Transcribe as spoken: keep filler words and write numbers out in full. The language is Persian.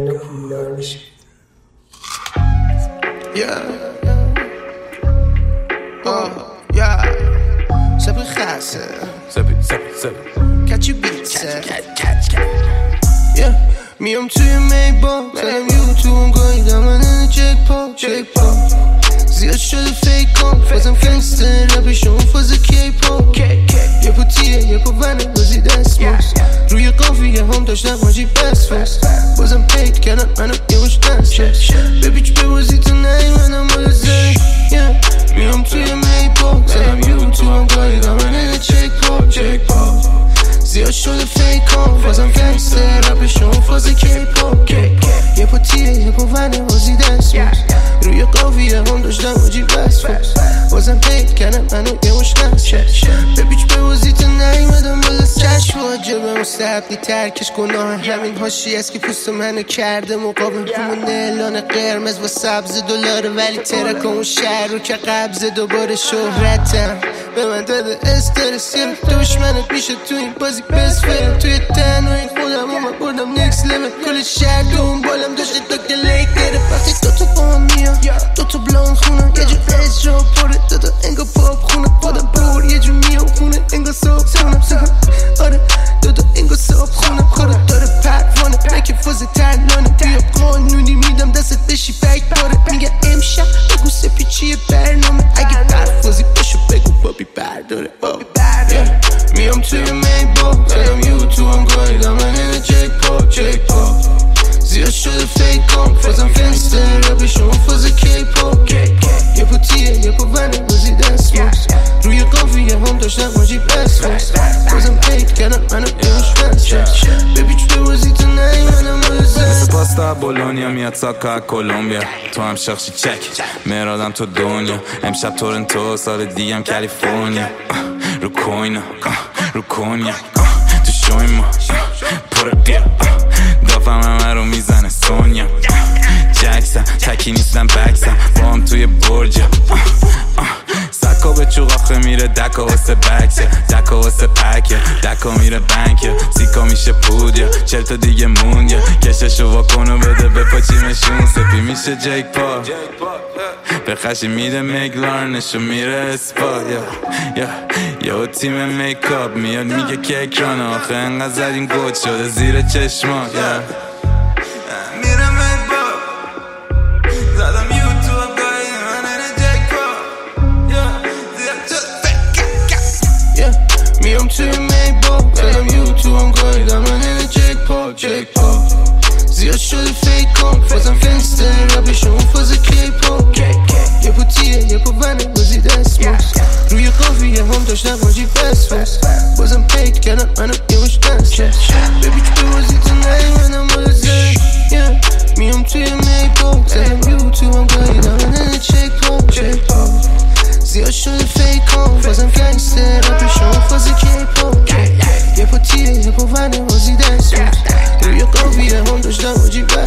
منو پولدار میشه. سپی خاصه سپی سپی سپی کچی بیتسه میام توی میبا زدم یوتیوب گاییدم من چک پا چک پا زیاد شده فیک کن فازم گنگستر رپشون فاز کی پا یه پا تیه یه پا ونه بازی دست باز روی قافیه هم داشتم ماجی بس فاز بازم پیت کردم منو یه مش دست ببیچ ببازی تو نهی منم بالا زنگ میام توی میبا زدم یوتیوب گاییدم من چک پا چک پا زیاد شده فیک کن فازم گنگستر رپشون فاز کی پا یه پا تیه یه پا ونه بازی دست باز روی قافیه هم داشتم ماجی بس فاز بازم پیت کردم منو یه مش دست ببیچ ببازی تو نیومدم بالا چشم واجبه مستحبی ترکش گناه همین هاشی است که پوست منو کرده مقابل همون اعلان قرمز و سبز دلاره ولی ترک اون شهر رو که قبض دوباره شهرتم به من داده استرسی دشمنت میشه تو این بازی بس فرم توی تنهایی خودم و من بردم نکس لیمت کل شهر دون بالم داشته دکتر لیک گرفت وقتی دوتا با هم میان دوتا بلان خونم یه جور اجرا پاره دوتا انگا پاپ خونم بادم بور یه جور میام خونه انگا صاحب خونم آره دوتا انگا صاحب خونم خورد داره پروانه نکه فاز ترلانه بیا قانونی میدم دستت بشی فکر باره میگه امشب بگو سپی چیه برنامه اگه برفازی بشو بگو بابی برداره بابی برداره میام توی میبا زدم یوتیوبم گاییدم من اینه چک پا چک پا زیاد شده فیک کن فازم گنگستر رپشون فاز کی پا یه پا تیه یه پا ونه بازی دست باز روی قافیه هم داشتم ماجی بس فاز بازم پیت کردم منو یه مش بس ببیچ ببازی تو نهی منم بازم مثل پاستا بولونیا میاد ساکا کولومبیا تو هم شخصی چک مرادم تو دنیا امشب تورنتو سال دیگم کالیفرنیا رو کوینا رو کنیا تو شوی ما پر بیا دافم همه رو میزنه سونیا جکسم تکی نیستم بکسم با هم توی برجم سکا به چوق آخه میره دکا واسه بکسه دکا واسه پکه دکا میره بنکه سیکا میشه پودیا چل تا دیگه موندیا کششو واکنو بده به پاچیمشون سپی میشه جیک پا به خشی میده میگلارنشو میره اسپا یا یا یا تیم میکاپ میاد میگه که اکرانه آخه انقدر زدین گوت شده زیر چشما یا میره میکاپ زدم یوتیوب گاهی من اینه جیک پا یا زیر چشم میام توی میبا زدم یوتیوبم گاییدم من اینه چک پا چک پا زیاد شده فیک کن فازم گنگستر رپشون فاز کی پا یه پا تیه یه پا ونه بازی دست باز روی قافیه هم داشتم ماجی بس فاز بازم پیت کردم منو یه مش دست ببیچ ببازی تو نهی منم بالا زنگ میام توی میبا زدم یوتیوبم گاییدم من اینه چک پا چک پا زیاد شده فیک کن فازم گنگستر رپشون فاز کی پا یه پا تیه یه پا ونه بازی دست باز روی قافیه هم داشتم ماجی بس